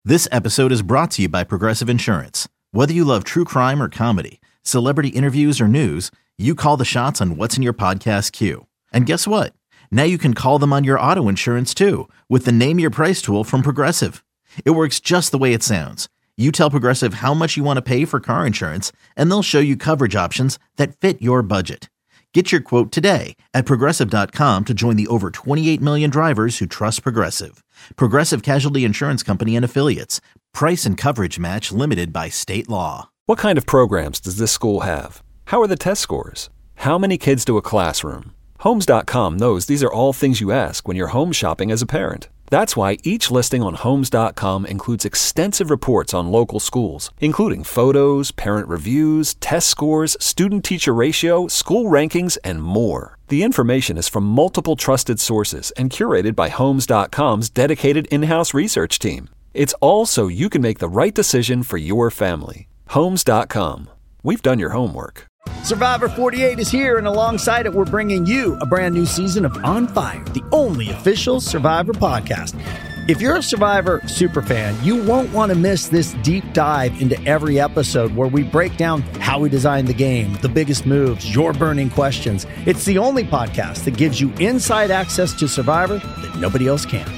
This episode is brought to you by Progressive Insurance. Whether you love true crime or comedy, celebrity interviews or news, you call the shots on what's in your podcast queue. And guess what? Now you can call them on your auto insurance too with the Name Your Price tool from Progressive. It works just the way it sounds. You tell Progressive how much you want to pay for car insurance, and they'll show you coverage options that fit your budget. Get your quote today at Progressive.com to join the over 28 million drivers who trust Progressive. Progressive Casualty Insurance Company and Affiliates. Price and coverage match limited by state law. What kind of programs does this school have? How are the test scores? How many kids to a classroom? Homes.com knows these are all things you ask when you're home shopping as a parent. That's why each listing on Homes.com includes extensive reports on local schools, including photos, parent reviews, test scores, student-teacher ratio, school rankings, and more. The information is from multiple trusted sources and curated by Homes.com's dedicated in-house research team. It's all so you can make the right decision for your family. Homes.com. We've done your homework. Survivor 48 is here, and alongside it, we're bringing you a brand new season of On Fire, the only official Survivor podcast. If you're a Survivor superfan, you won't want to miss this deep dive into every episode where we break down how we designed the game, the biggest moves, your burning questions. It's the only podcast that gives you inside access to Survivor that nobody else can.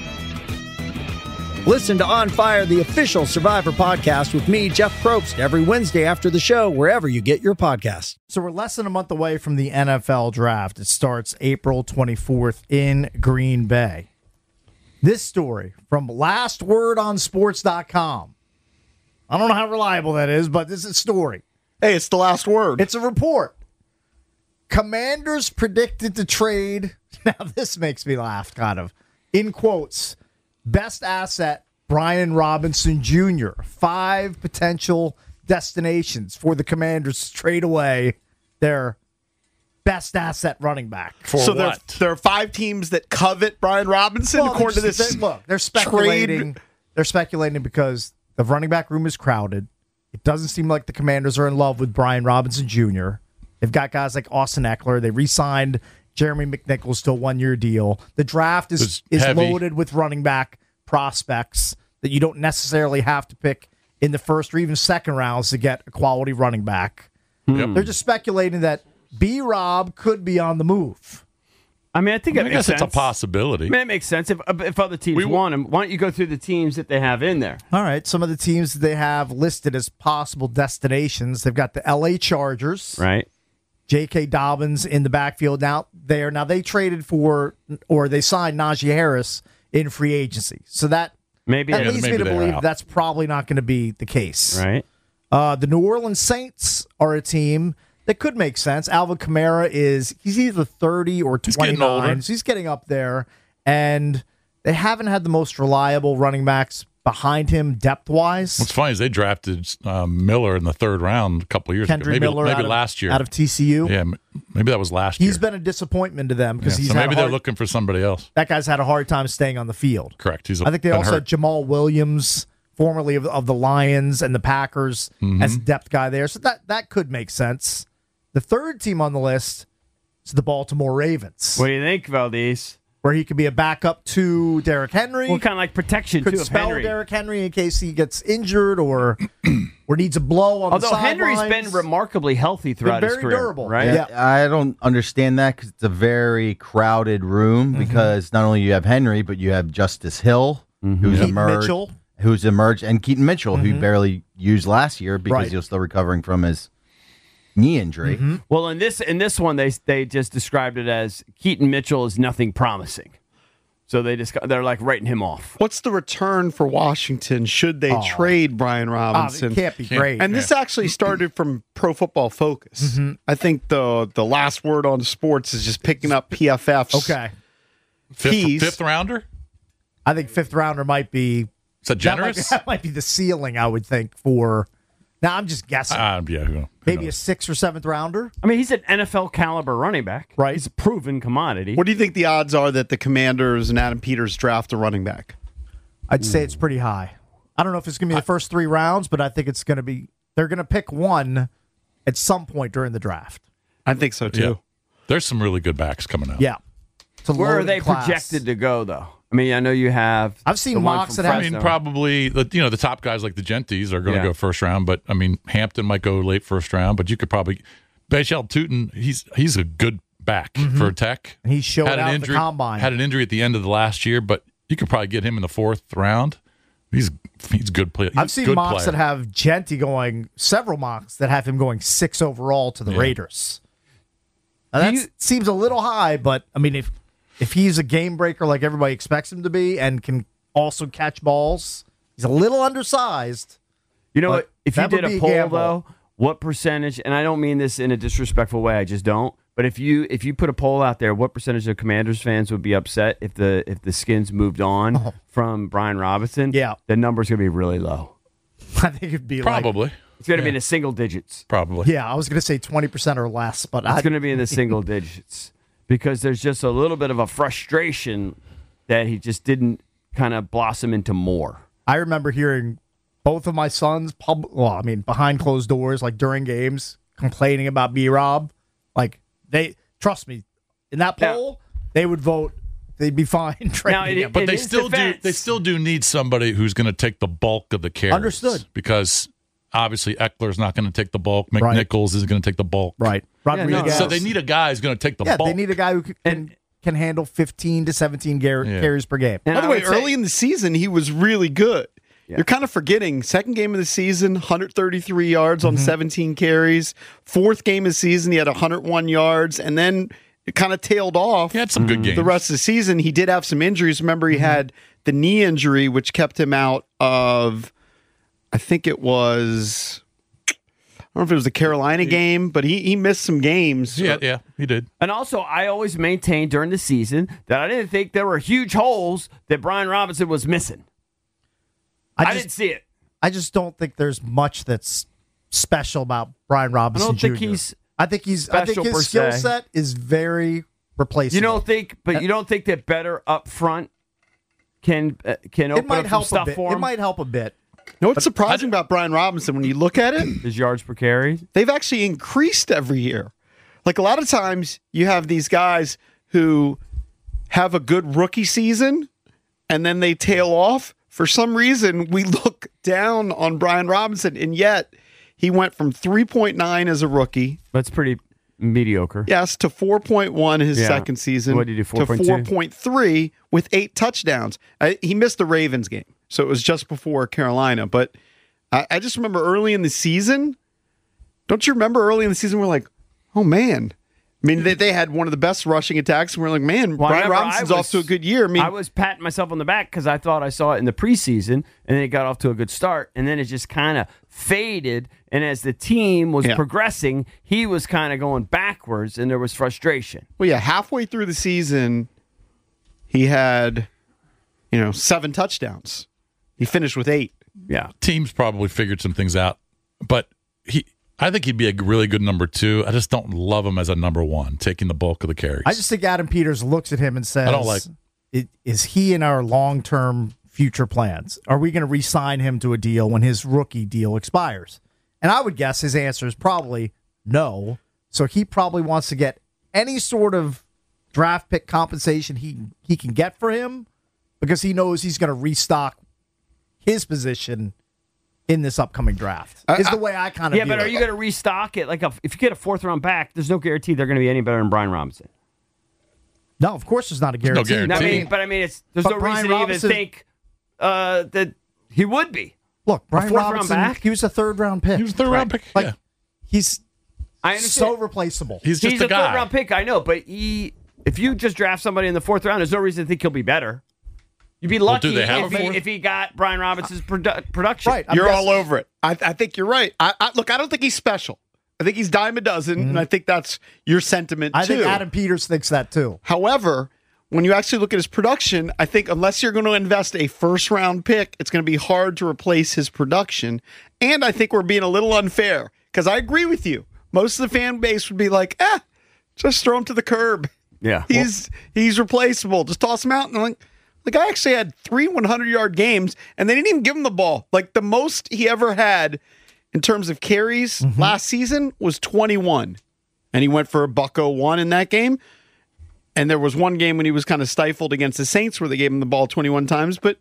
Listen to On Fire, the official Survivor podcast with me, Jeff Probst, every Wednesday after the show, wherever you get your podcasts. So we're less than a month away from the NFL draft. It starts April 24th in Green Bay. This story from lastwordonsports.com. I don't know how reliable that is, but this is a story. Hey, it's the last word. It's a report. Commanders predicted to trade. Now, this makes me laugh, kind of. In quotes, best asset, Brian Robinson Jr. 5 potential destinations for the Commanders to trade away their best asset running back. So there are 5 teams that covet Brian Robinson, according to this. They're speculating. They're speculating because the running back room is crowded. It doesn't seem like the Commanders are in love with Brian Robinson Jr. They've got guys like Austin Eckler. They re-signed Jeremy McNichols to a 1-year deal. The draft is loaded with running back prospects that you don't necessarily have to pick in the first or even second rounds to get a quality running back. Yep. They're just speculating that B-Rob could be on the move. I mean, I think I guess it's a possibility. I mean, it makes sense if other teams want him. Why don't you go through the teams that they have in there? All right, some of the teams that they have listed as possible destinations. They've got the L.A. Chargers. Right. J.K. Dobbins in the backfield now. They traded for, or they signed Najee Harris in free agency. So that leads me to believe that's probably not going to be the case. Right. The New Orleans Saints are a team that could make sense. Alvin Kamara he's either 30 or 29. So he's getting up there. And they haven't had the most reliable running backs behind him depth-wise. What's funny is they drafted Miller in the 3rd round a couple of years ago. Maybe last year. Out of TCU. Yeah, maybe that was last year. He's been a disappointment to them because they're looking for somebody else. That guy's had a hard time staying on the field. Correct. I think they also had Jamal Williams, formerly of the Lions and the Packers, as a depth guy there. So that could make sense. The third team on the list is the Baltimore Ravens. What do you think, Valdez? Where he could be a backup to Derrick Henry. Well, kind of like protection, could too, of spell Henry. Derrick Henry in case he gets injured or needs a blow on the sidelines. Although Henry's been remarkably healthy throughout his career. Very durable. Right? Yeah, I don't understand that because it's a very crowded room because not only you have Henry, but you have Justice Hill, who's emerged, and Keaton Mitchell, who barely used last year because he was still recovering from his knee injury. Well, in this one, they just described it as Keaton Mitchell is nothing promising. So they're like writing him off. What's the return for Washington should they trade Brian Robinson? It can't be great. And this actually started from Pro Football Focus. I think the last word on sports is just picking up PFF's fifth rounder? I think 5th rounder might be... Is that generous? That might be the ceiling, I would think, for... Now, I'm just guessing. Maybe a 6th or 7th rounder. I mean, he's an NFL caliber running back. Right. He's a proven commodity. What do you think the odds are that the Commanders and Adam Peters draft a running back? I'd say it's pretty high. I don't know if it's going to be the first 3 rounds, but I think it's going to be... They're going to pick one at some point during the draft. I think so, too. Yeah. There's some really good backs coming out. Yeah. Where are they projected to go, though? I mean, I know you have. I've seen mocks that have. I mean, probably the top guys like the Genties are going to go first round, but I mean, Hampton might go late first round, but you could probably Bashal Tutin. He's a good back for Tech. He showed had an out injury, the combine. Had an injury at the end of the last year, but you could probably get him in the 4th round. He's a good player. I've seen mocks that have Genty going, several mocks that have him going 6 overall to the Raiders. Now that seems a little high, but I mean, if he's a game breaker like everybody expects him to be and can also catch balls, he's a little undersized. You know what? If you did a poll, though, what percentage, and I don't mean this in a disrespectful way, I just don't, but if you put a poll out there, what percentage of Commanders fans would be upset if the Skins moved on from Brian Robinson? Yeah. The number's going to be really low. I think it'd be probably. It's going to be in the single digits. Probably. Yeah, I was going to say 20% or less, but it's going to be in the single digits because there's just a little bit of a frustration that he just didn't kind of blossom into more. I remember hearing both of my sons, behind closed doors, like during games, complaining about B-Rob. Like, trust me, in that poll, they would vote. They'd be fine trading him. But they still do need somebody who's going to take the bulk of the carries. Understood. Because obviously Eckler's not going to take the bulk. McNichols is going to take the bulk. Right. Rodriguez. So they need a guy who's going to take the bulk. They need a guy who can handle 15 to 17 carries per game. By the way, early in the season, he was really good. Yeah. You're kind of forgetting. Second game of the season, 133 yards on 17 carries. Fourth game of the season, he had 101 yards. And then it kind of tailed off. He had some good games. The rest of the season, he did have some injuries. Remember, he had the knee injury, which kept him out of, I think it was, I don't know if it was the Carolina game, but he missed some games. Yeah, he did. And also, I always maintained during the season that I didn't think there were huge holes that Brian Robinson was missing. I didn't see it. I just don't think there's much that's special about Brian Robinson Jr. I think his skill set is very replaceable. You don't think that better up front can open up some stuff for him? It might help a bit. You know what's surprising about Brian Robinson when you look at it? His yards per carry. They've actually increased every year. Like a lot of times you have these guys who have a good rookie season and then they tail off. For some reason, we look down on Brian Robinson, and yet he went from 3.9 as a rookie. That's pretty mediocre. Yes, to 4.1 his second season. What did he do, 4.2? To 4.3 with 8 touchdowns. He missed the Ravens game, so it was just before Carolina. But I just remember early in the season, don't you remember early in the season, we're like, oh, man. I mean, they had one of the best rushing attacks, and we're like, man, Brian Robinson's off to a good year. I was patting myself on the back because I thought I saw it in the preseason, and then it got off to a good start, and then it just kind of faded, and as the team was progressing, he was kind of going backwards, and there was frustration. Well, yeah, halfway through the season, he had, 7 touchdowns. He finished with 8. Yeah. Teams probably figured some things out, but I think he'd be a really good number 2. I just don't love him as a number 1, taking the bulk of the carries. I just think Adam Peters looks at him and says, I don't like is he in our long-term future plans? Are we going to re-sign him to a deal when his rookie deal expires? And I would guess his answer is probably no. So he probably wants to get any sort of draft pick compensation he can get for him because he knows he's going to restock his position in this upcoming draft. Is the way I kind of but are you going to restock it? Like if you get a 4th-round back, there's no guarantee they're going to be any better than Brian Robinson. No, of course there's not a guarantee. No guarantee. There's no reason to even think that he would be. Look, Brian Robinson, back? He was a 3rd-round pick. He was a 3rd-round pick. Like, he's so replaceable. He's just a guy. 3rd-round pick, I know, but if you just draft somebody in the 4th round, there's no reason to think he'll be better. You'd be lucky if he got Brian Robinson's production. Right, you're all over it. I think you're right. I don't think he's special. I think he's dime a dozen, and I think that's your sentiment, too. I think Adam Peters thinks that, too. However, when you actually look at his production, I think unless you're going to invest a 1st-round pick, it's going to be hard to replace his production. And I think we're being a little unfair, because I agree with you. Most of the fan base would be like, just throw him to the curb. Yeah. He's replaceable. Just toss him out. And like, the guy actually had 3 100-yard games, and they didn't even give him the ball. Like, the most he ever had in terms of carries last season was 21. And he went for a $101 in that game. And there was one game when he was kind of stifled against the Saints where they gave him the ball 21 times, but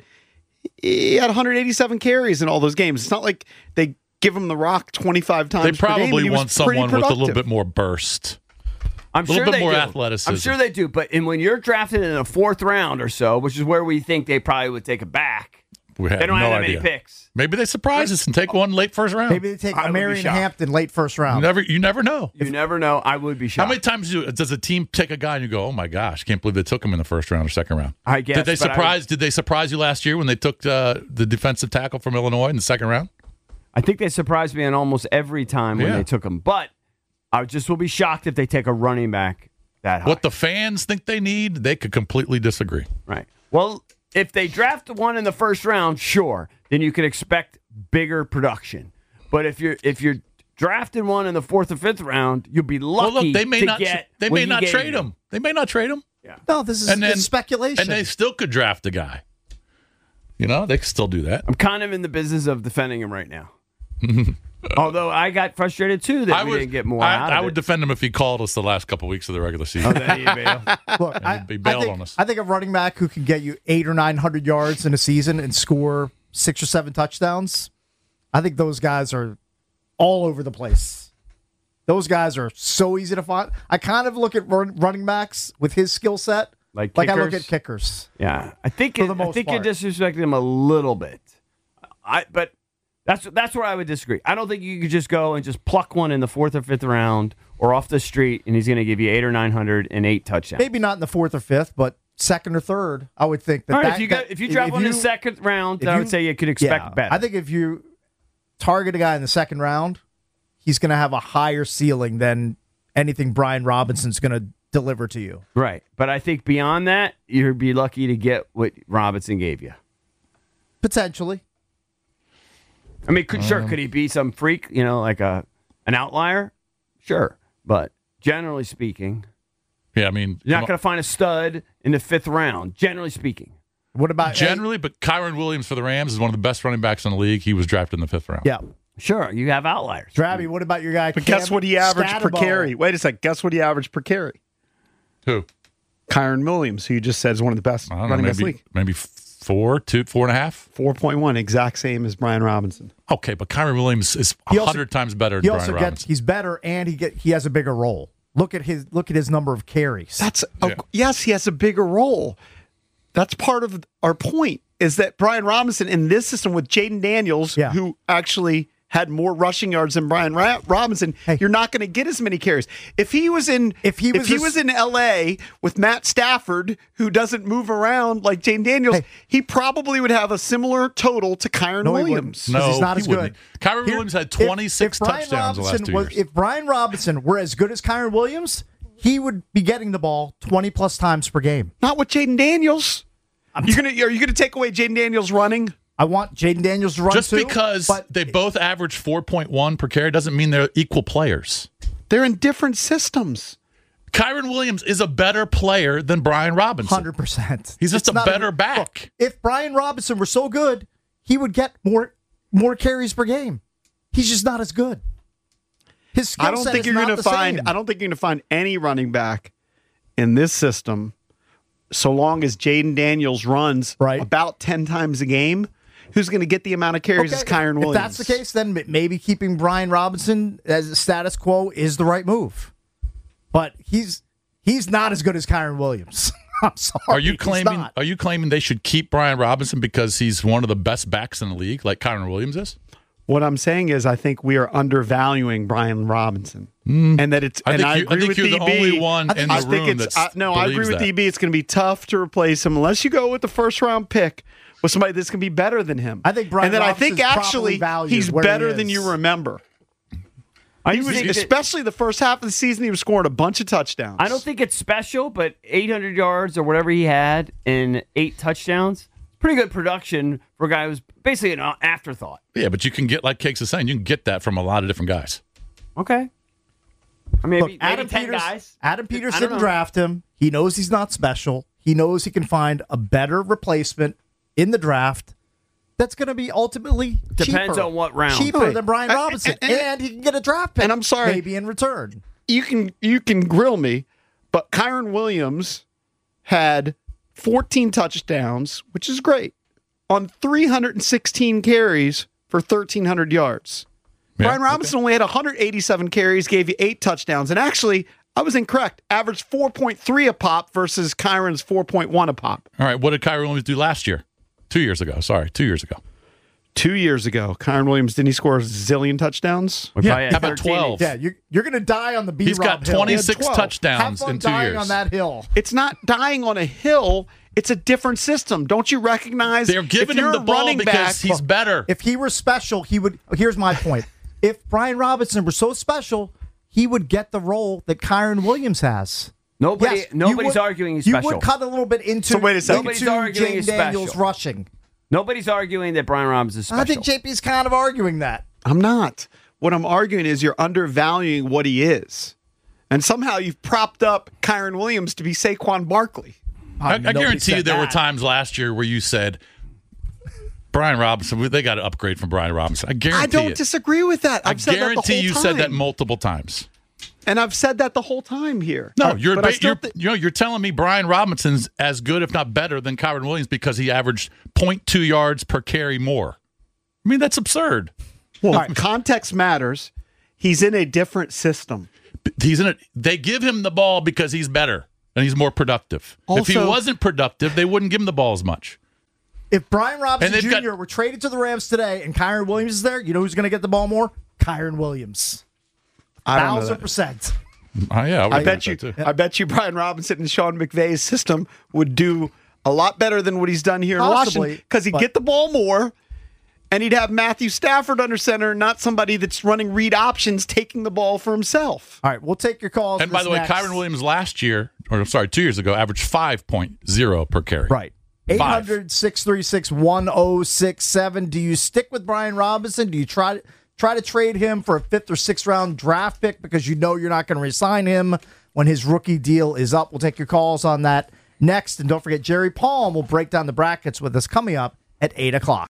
he had 187 carries in all those games. It's not like they give him the rock 25 times. They probably per game, want someone with a little bit more burst. I'm sure a little bit more do. athleticism. I'm sure they do. But when you're drafted in the 4th round or so, which is where we think they probably would take it back, they don't no have that idea. many picks. Maybe they surprise us and take one late first round. Maybe they take Marion Hampton late first round. You never know. You never know. I would be shocked. How many times does a team take a guy and you go, oh my gosh, can't believe they took him in the first round or second round? I guess. Did they surprise you last year when they took the defensive tackle from Illinois in the second round? I think they surprised me on almost every time when they took him. But I just will be shocked if they take a running back that high. What the fans think they need, they could completely disagree. Right. Well, if they draft one in the first round, sure, then you could expect bigger production. But if you're drafting one in the 4th or 5th round, you'll be lucky. Well, look, they may not trade him. him. They may not trade him. Yeah. No, this is speculation. And they still could draft a guy. They could still do that. I'm kind of in the business of defending him right now. Although I got frustrated too that we didn't get more out of I would defend him if he called us the last couple of weeks of the regular season. Oh, then he bailed. Look, he bailed on us. I think a running back who can get you 800 or 900 yards in a season and score 6 or 7 touchdowns, I think those guys are all over the place. Those guys are so easy to find. I kind of look at running backs with his skill set like I look at kickers. Yeah, I think you're disrespecting him a little bit. But that's where I would disagree. I don't think you could just go and just pluck one in the 4th or 5th round or off the street, and he's going to give you 800 or 900 and 8 touchdowns. Maybe not in the 4th or 5th, but 2nd or 3rd, I would think that. All right, if you drop one in the 2nd round, then I would say you could expect better. I think if you target a guy in the 2nd round, he's going to have a higher ceiling than anything Brian Robinson's going to deliver to you. Right, but I think beyond that, you'd be lucky to get what Robinson gave you. Potentially. I mean, could he be some freak, like an outlier? Sure. But generally speaking, yeah, I mean, you're not going to find a stud in the 5th round, generally speaking. What about but Kyron Williams for the Rams is one of the best running backs in the league. He was drafted in the 5th round. Yeah. Sure, you have outliers. Drabby, what about your guy? But guess what he averaged per carry? Wait a sec. Guess what he averaged per carry? Who? Kyron Williams, who you just said is one of the best running backs in the league. Maybe 4.5. 4.1, exact same as Brian Robinson. Okay, but Kyron Williams is 100 times better than Brian Robinson. He's better, and he has a bigger role. Look at his number of carries. Yes, he has a bigger role. That's part of our point, is that Brian Robinson in this system with Jaden Daniels, who actually had more rushing yards than Brian Robinson, you're not going to get as many carries. If he was in LA with Matt Stafford, who doesn't move around like Jaden Daniels, he probably would have a similar total to Kyron Williams. No, he's not as good. Kyron Williams had 26 touchdowns the last 2 years. If Brian Robinson were as good as Kyron Williams, he would be getting the ball 20 plus times per game. Not with Jaden Daniels. Are you gonna take away Jaden Daniels running? I want Jaden Daniels to run just too, because they both average 4.1 per carry doesn't mean they're equal players. They're in different systems. Kyron Williams is a better player than Brian Robinson. 100%. He's just a better back. Look, if Brian Robinson were so good, he would get more carries per game. He's just not as good. His skill set is not the same. I don't think you're going to find any running back in this system, so long as Jaden Daniels runs about 10 times a game, who's going to get the amount of carries as Kyron Williams. If that's the case, then maybe keeping Brian Robinson as a status quo is the right move. But he's not as good as Kyron Williams. I'm sorry. Are you claiming they should keep Brian Robinson because he's one of the best backs in the league, like Kyron Williams is? What I'm saying is, I think we are undervaluing Brian Robinson, and that it's. I agree with you're DB. the only one in the room that's I agree with DB. It's going to be tough to replace him unless you go with the first round pick with somebody that's going to be better than him. I think Brian. And then Robinson's I think actually he's better than you remember. Especially the first half of the season, he was scoring a bunch of touchdowns. I don't think it's special, but 800 yards or whatever he had in 8 touchdowns. Pretty good production for a guy who's basically an afterthought. Yeah, but you can get, like Cakes is saying, you can get that from a lot of different guys. Okay. I mean, look, Adam Peters, Adam Peters didn't draft him. He knows he's not special. He knows he can find a better replacement in the draft that's going to be ultimately depends on what round. Cheaper than Brian Robinson. And he can get a draft pick. And I'm sorry. Maybe in return. You can grill me, But Kyren Williams had 14 touchdowns, which is great, on 316 carries for 1,300 yards. Yeah, Brian Robinson only had 187 carries, gave you 8 touchdowns. And actually, I was incorrect. Averaged 4.3 a pop versus Kyron's 4.1 a pop. All right, what did Kyren Williams do last year? 2 years ago. Sorry, 2 years ago. 2 years ago, Kyren Williams, didn't he score a zillion touchdowns? Yeah, how about 12? Yeah, you're going to die on the B-Rob He's got 26 touchdowns in 2 years. On that hill. It's not dying on a hill. It's a different system. Don't you recognize? They're giving him the ball because he's better. If he were special, he would. Here's my point. If Brian Robinson were so special, he would get the role that Kyren Williams has. Nobody's arguing he's special. You would cut a little bit into, wait a second. James Daniels rushing. Nobody's arguing that Brian Robinson is special. I think JP's kind of arguing that. I'm not. What I'm arguing is you're undervaluing what he is. And somehow you've propped up Kyren Williams to be Saquon Barkley. I guarantee you there were times last year where you said, Brian Robinson, they got to upgrade from Brian Robinson. I guarantee I don't disagree with that. I guarantee you said that multiple times. And I've said that the whole time here. No, you're telling me Brian Robinson's as good, if not better, than Kyren Williams because he averaged 0.2 yards per carry more. I mean, that's absurd. Well, all right, context matters. He's in a different system. They give him the ball because he's better and he's more productive. Also, if he wasn't productive, they wouldn't give him the ball as much. If Brian Robinson Jr. were traded to the Rams today and Kyren Williams is there, you know who's going to get the ball more? Kyren Williams. 1,000%. Yeah, I bet you Brian Robinson and Sean McVay's system would do a lot better than what he's done here in Washington because he'd get the ball more and he'd have Matthew Stafford under center, not somebody that's running read options, taking the ball for himself. All right, we'll take your calls. And by the way, Kyren Williams last year, 2 years ago, averaged 5.0 per carry. Right. 800-636-1067. Do you stick with Brian Robinson? Do you try to trade him for a 5th or 6th round draft pick because you know you're not going to re-sign him when his rookie deal is up? We'll take your calls on that next. And don't forget, Jerry Palm will break down the brackets with us coming up at 8 o'clock.